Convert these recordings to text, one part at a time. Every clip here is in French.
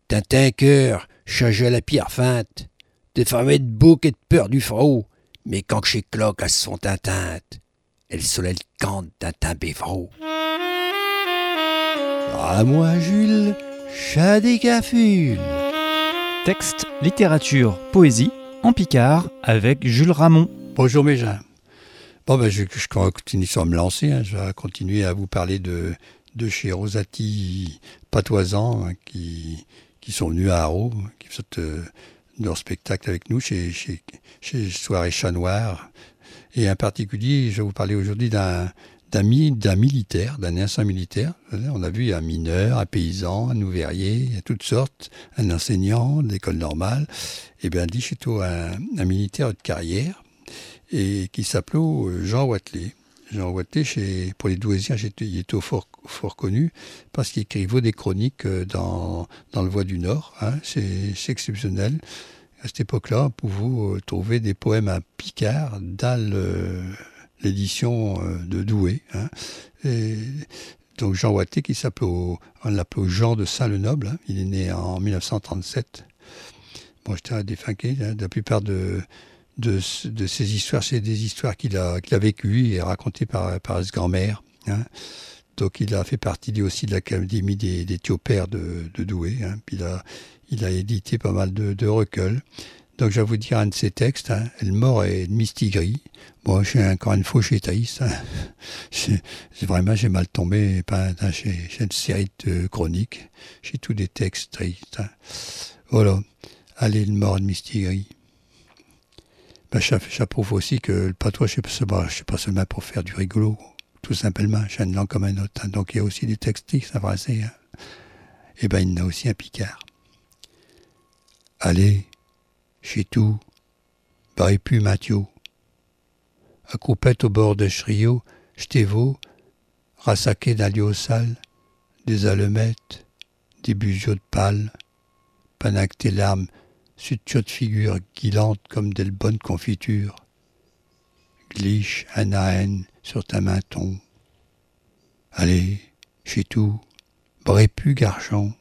Tintin cœur, charge à la pierre feinte, des femmes de bouc et de peur du frot, mais quand chez cloques elles sont tinteintes, elles soleil cante Tintin bévreau. À moi Jules, chat des cafules. Texte, littérature, poésie, en Picard, avec Jules Ramon. Bonjour mes gens. Bon, je continue sur me lancer. Je vais continuer à vous parler de chez Rosati Patoisan, qui sont venus à Haro, qui font leur spectacle avec nous chez Soirée Chat Noir. Et en particulier, je vais vous parler aujourd'hui d'un militaire, d'un ancien militaire. On a vu un mineur, un paysan, un ouvrier, il y a toutes sortes, un enseignant de l'école normale. Et bien, dit chez toi un militaire de carrière, et qui s'appelait Jean Wathelet. Jean Wathelet, pour les Douaisiens, il était fort connu parce qu'il écrivait des chroniques dans le Voix du Nord. C'est exceptionnel. À cette époque-là, on pouvait trouver des poèmes à Picard dans l'édition de Douai. Et donc Jean Wathelet, on l'appelait Jean de Saint-Lenoble. Il est né en 1937. Bon, j'étais à définquer. La plupart de ces histoires, c'est des histoires qu'il a vécues et racontées par sa grand-mère. Donc il a fait partie lui aussi de l'Académie des Thiopères de Douai. Puis il a édité pas mal de recueils. Donc je vais vous dire un de ses textes, Le mort est de Mistigris. Bon, encore une fois chez Thaïs. J'ai mal tombé. J'ai une série de chroniques. J'ai tous des textes tristes. Voilà. Allez, Le mort est de Mistigris. J'approuve aussi que le patois, je sais pas seulement pour faire du rigolo, tout simplement, j'ai une langue comme un autre. Donc il y a aussi des textes tristes à brasser. Et il y en a aussi un Picard. Allez, chez tout, Baripu Mathieu. À Coupette au bord de Chrio, j'tévo, rassaqué d'aller au sale, des allumettes, des bugeots de pâle, panac tes larmes, sur de figure guilante comme des bonnes confitures. Gliche un à haine sur ta menton. Allez, chez tout, Brépu garçon.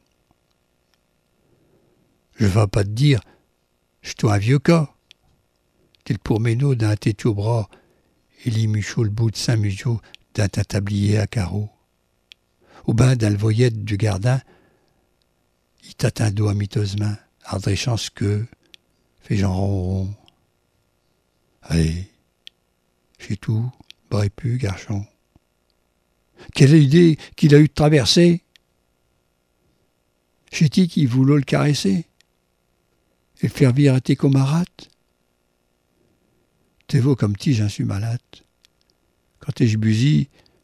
Je vas pas te dire, je toi un vieux cas. T'es le pourméno d'un tétu au bras et l'imichot le bout de Saint-Museau d'un tablier à carreaux. Ou ben d'un voyette du gardin, il t'atteint dos amiteusement. Ardré chance que, fait Jean Ronron. Allez, chez tout, Brépu, garçon. Quelle idée qu'il a eu de traverser. Chez-ti qui voulait le caresser et le faire vivre à tes comarates. T'es beau comme ti, j'en suis malade. Quand t'es busi,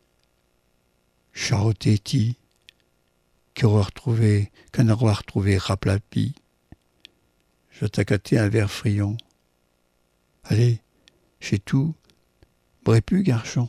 charotté-ti, qu'on aura retrouvé raplapi. Je vais t'accater un verre friand. Allez, chez tout, Brépu, garçon.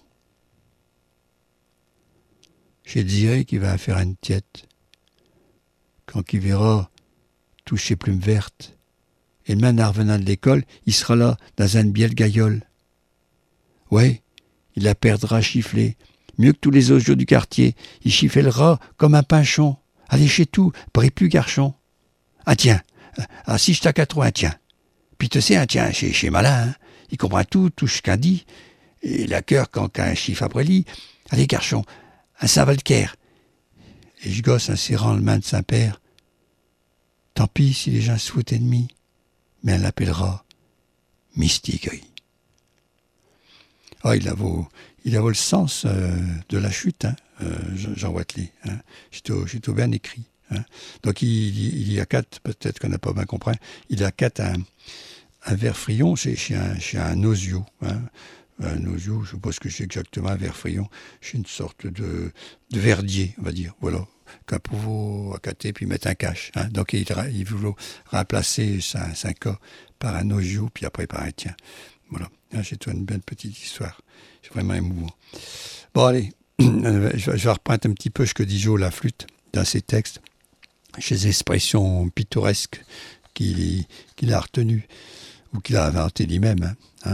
J'ai Désiré qui va faire une tiette. Quand il verra toucher plumes vertes, et le man en revenant de l'école, il sera là, dans une bielle gaillole. Ouais, il la perdra chifflée, mieux que tous les autres jours du quartier. Il chiffellera comme un pinchon. Allez, chez tout, Brépu, garçon. Ah tiens, si je t'accate trop, tiens. Puis tu sais, tiens, chez malin, il comprend tout ce qu'un dit. Et la cœur quand un chiffre après lit. Allez, garçon, un Saint-Valcaire. Et je gosse en serrant le main de Saint-Père. Tant pis si les gens se foutent ennemis, mais elle l'appellera Mistigris. Il a le sens de la chute, Jean Wathelet. J'ai tout bien écrit. Donc il y a quatre, peut-être qu'on n'a pas bien compris, il y a quatre un ver friand chez un osio. Un osio, je ne sais pas ce que c'est exactement, un ver friand. C'est une sorte de verdier, on va dire. Voilà. Qu'un pouvoir accater puis mettre un cache. Donc il voulait remplacer 5 cas par un osio, puis après par un tien. Voilà. J'ai trouvé une belle petite histoire. C'est vraiment émouvant. Bon, allez, je vais reprendre un petit peu ce que dit Joe la flûte dans ses textes. Ces expressions pittoresques qu'il a retenues ou qu'il a inventées lui-même.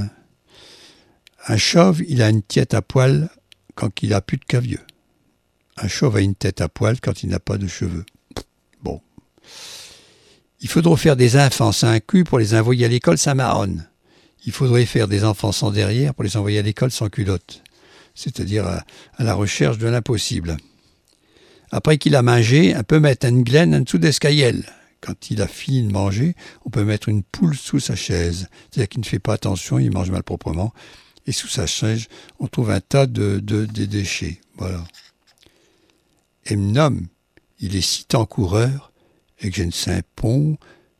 Un chauve, il a une tête à poil quand il a plus de cavieux. Un chauve a une tête à poil quand il n'a pas de cheveux. Bon. Il faudrait faire des enfants sans cul pour les envoyer à l'école sans marronne. Il faudrait faire des enfants sans derrière pour les envoyer à l'école sans culotte. C'est-à-dire à la recherche de l'impossible. Après qu'il a mangé, on peut mettre une glaine en dessous d'escaillel. Quand il a fini de manger, on peut mettre une poule sous sa chaise. C'est-à-dire qu'il ne fait pas attention, il mange malproprement. Et sous sa chaise, on trouve un tas de déchets. Voilà. Et mon homme, il est si tant coureur, et que je ne sais pas,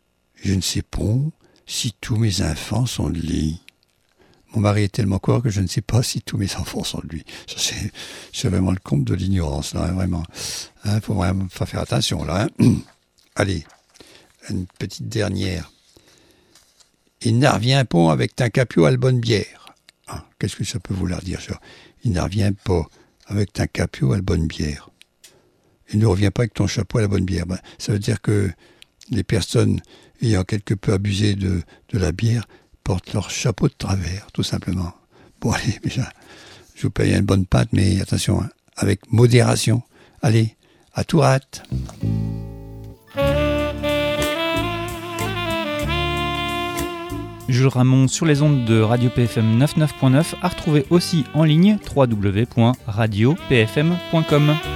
si tous mes enfants sont de lui. Mon mari est tellement coureur que je ne sais pas si tous mes enfants sont de lui. Ça, c'est vraiment le comble de l'ignorance, là, hein, vraiment. Il faut vraiment faire attention, là. Hein. Allez, une petite dernière. Il n'en revient pas avec ta capio à la bonne bière. Ah, qu'est-ce que ça peut vouloir dire, ça? Il n'en revient pas avec ta capio à la bonne bière. Il ne revient pas avec ton chapeau à la bonne bière. Ben, ça veut dire que les personnes ayant quelque peu abusé de la bière portent leur chapeau de travers, tout simplement. Bon, allez, déjà, je vous paye une bonne pâte, mais attention, hein, avec modération. Allez, à tout rate. Jules Ramon sur les ondes de Radio PFM 99.9, à retrouver aussi en ligne www.radiopfm.com.